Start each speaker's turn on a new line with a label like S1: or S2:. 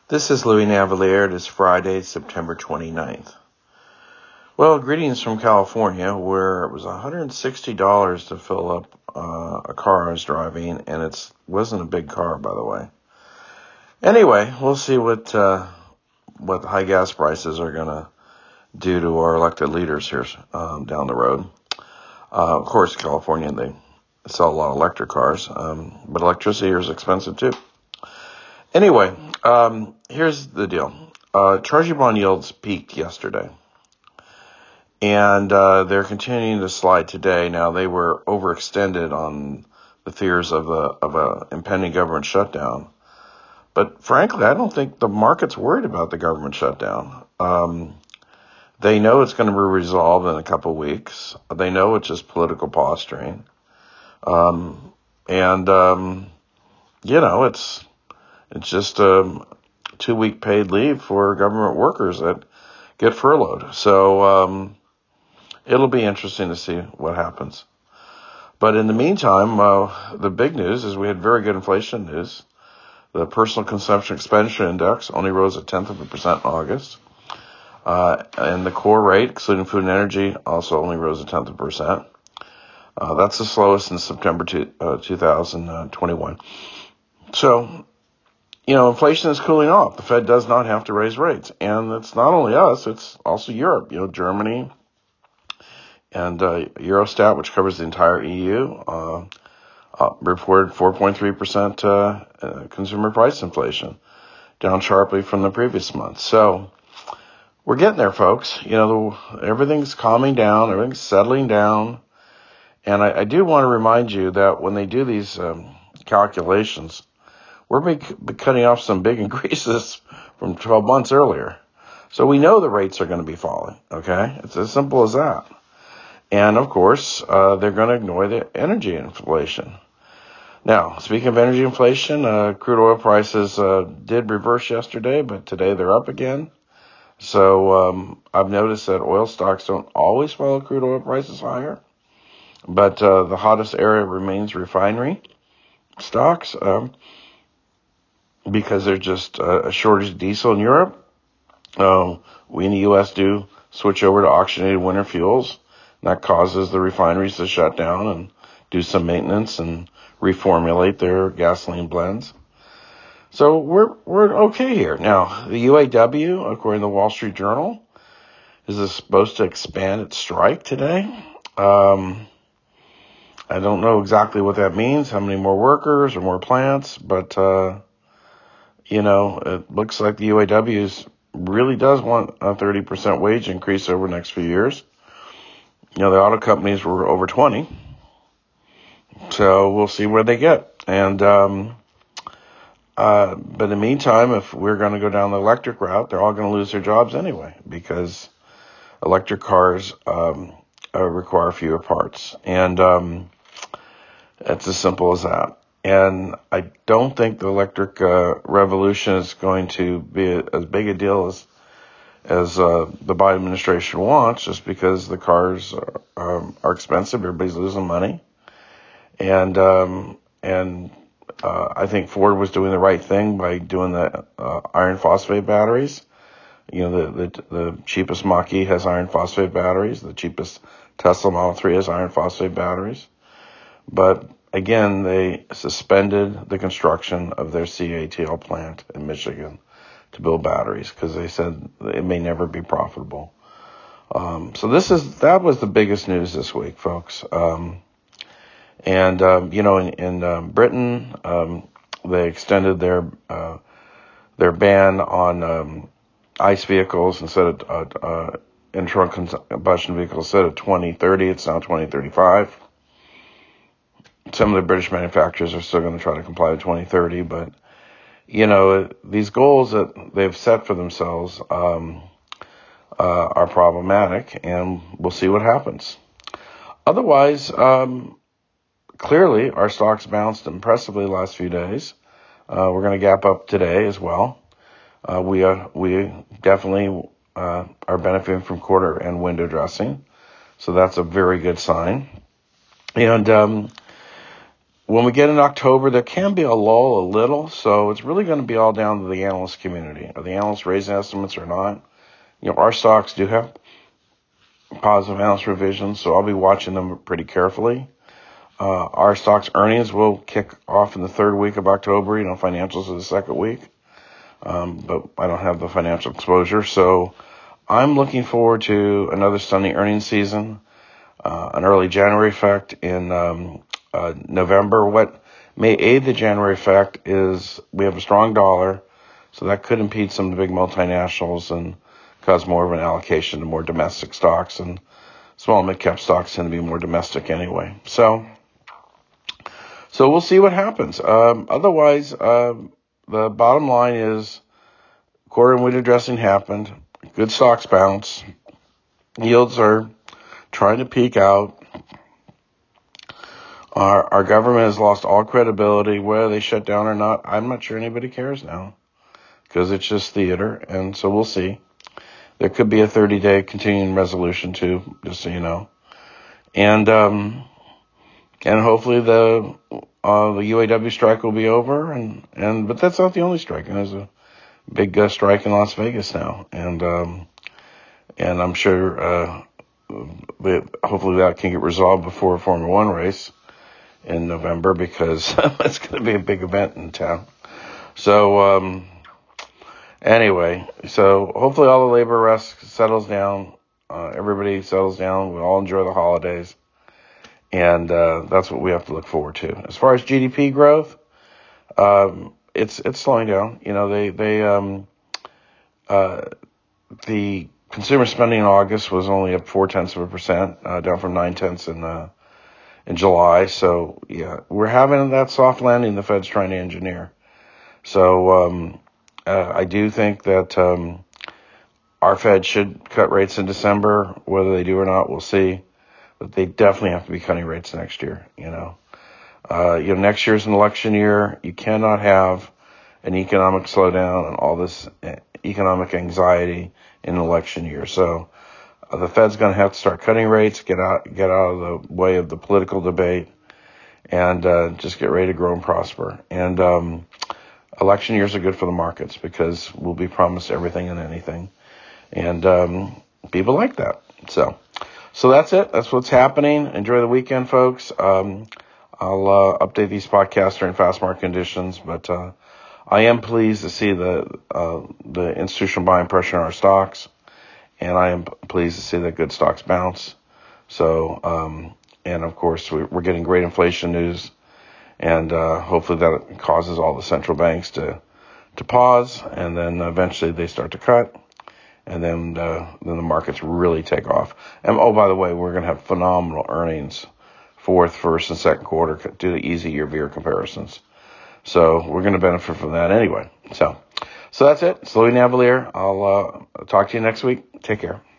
S1: This is Louis Navalier. It is Friday, September 29th. Well, greetings from California, where it was $160 to fill up a car I was driving, and it wasn't a big car, by the way. Anyway, we'll see what the high gas prices are going to do to our elected leaders here down the road. Of course, California, they sell a lot of electric cars, but electricity is expensive too. Anyway, here's the deal. Treasury bond yields peaked yesterday, and they're continuing to slide today. Now, they were overextended on the fears of a impending government shutdown. But frankly, I don't think the market's worried about the government shutdown. They know it's going to be resolved in a couple of weeks. They know it's just political posturing. It's just a 2-week paid leave for government workers that get furloughed. So it'll be interesting to see what happens. But in the meantime, the big news is we had very good inflation news. The personal consumption expenditure index only rose 0.1% in August. And the core rate, excluding food and energy, also only rose 0.1%. That's the slowest since September 2021. So, inflation is cooling off. The Fed does not have to raise rates. And it's not only us, it's also Europe. Germany and Eurostat, which covers the entire EU, reported 4.3% consumer price inflation, down sharply from the previous month. So we're getting there, folks. Everything's calming down, everything's settling down. And I do want to remind you that when they do these calculations, we're cutting off some big increases from 12 months earlier. So we know the rates are going to be falling, okay? It's as simple as that. And, of course, they're going to ignore the energy inflation. Now, speaking of energy inflation, crude oil prices did reverse yesterday, but today they're up again. So I've noticed that oil stocks don't always follow crude oil prices higher. But the hottest area remains refinery stocks because there's just a shortage of diesel in Europe. We in the U.S. do switch over to oxygenated winter fuels. That causes the refineries to shut down and do some maintenance and reformulate their gasoline blends. So we're okay here. Now, the UAW, according to the Wall Street Journal, is supposed to expand its strike today. I don't know exactly what that means, how many more workers or more plants, but, it looks like the UAW really does want a 30% wage increase over the next few years. The auto companies were over 20, so we'll see where they get. And, but in the meantime, if we're going to go down the electric route, they're all going to lose their jobs anyway, because electric cars, require fewer parts. And, it's as simple as that. And I don't think the electric revolution is going to be as big a deal as the Biden administration wants, just because the cars are expensive. Everybody's losing money. And I think Ford was doing the right thing by doing the iron phosphate batteries. The cheapest Mach-E has iron phosphate batteries. The cheapest Tesla Model 3 has iron phosphate batteries. But again, they suspended the construction of their CATL plant in Michigan to build batteries because they said it may never be profitable. So that was the biggest news this week, folks. In Britain, they extended their ban on ICE vehicles instead of internal combustion vehicles. Instead of 2030, it's now 2035. Some of the British manufacturers are still going to try to comply with 2030, but, these goals that they've set for themselves are problematic, and we'll see what happens. Otherwise, clearly, our stocks bounced impressively the last few days. We're going to gap up today as well. We definitely are benefiting from quarter end window dressing, so that's a very good sign. And when we get in October, there can be a lull a little, so it's really going to be all down to the analyst community. Are the analysts raising estimates or not? Our stocks do have positive analyst revisions, so I'll be watching them pretty carefully. Our stock's earnings will kick off in the third week of October. Financials are the second week, but I don't have the financial exposure, so I'm looking forward to another stunning earnings season, an early January effect in November. What may aid the January effect is we have a strong dollar, so that could impede some of the big multinationals and cause more of an allocation to more domestic stocks, and small and mid-cap stocks tend to be more domestic anyway. So we'll see what happens. Otherwise, the bottom line is quarter and window dressing happened. Good stocks bounce. Yields are trying to peak out. Our government has lost all credibility. Whether they shut down or not, I'm not sure anybody cares now, because it's just theater, and so we'll see. There could be a 30-day continuing resolution too, just so you know. And hopefully the UAW strike will be over, but that's not the only strike. And there's a big strike in Las Vegas now, and I'm sure hopefully that can get resolved before a Formula One race in November, because it's going to be a big event in town. So anyway, so hopefully all the labor rest settles down. Everybody settles down. We all enjoy the holidays. And that's what we have to look forward to. As far as GDP growth, it's slowing down. The consumer spending in August was only up 0.4%, down from 0.9 in July. So yeah, we're having that soft landing the Fed's trying to engineer. So I do think that our Fed should cut rates in December. Whether they do or not, we'll see. But they definitely have to be cutting rates next year. Next year's an election year. You cannot have an economic slowdown and all this economic anxiety in an election year. So the Fed's going to have to start cutting rates, get out of the way of the political debate, and just get ready to grow and prosper. And election years are good for the markets, because we'll be promised everything and anything, and people like that. So that's it. That's what's happening. Enjoy the weekend, folks. I'll update these podcasts during fast market conditions, but I am pleased to see the institutional buying pressure on our stocks, and I am pleased to see that good stocks bounce. So, and of course, we're getting great inflation news, and hopefully that causes all the central banks to pause, and then eventually they start to cut. And then the markets really take off. And by the way, we're going to have phenomenal earnings fourth, first, and second quarter due to easy year-over-year comparisons. So we're going to benefit from that anyway. So that's it. It's Louis Navalier. I'll talk to you next week. Take care.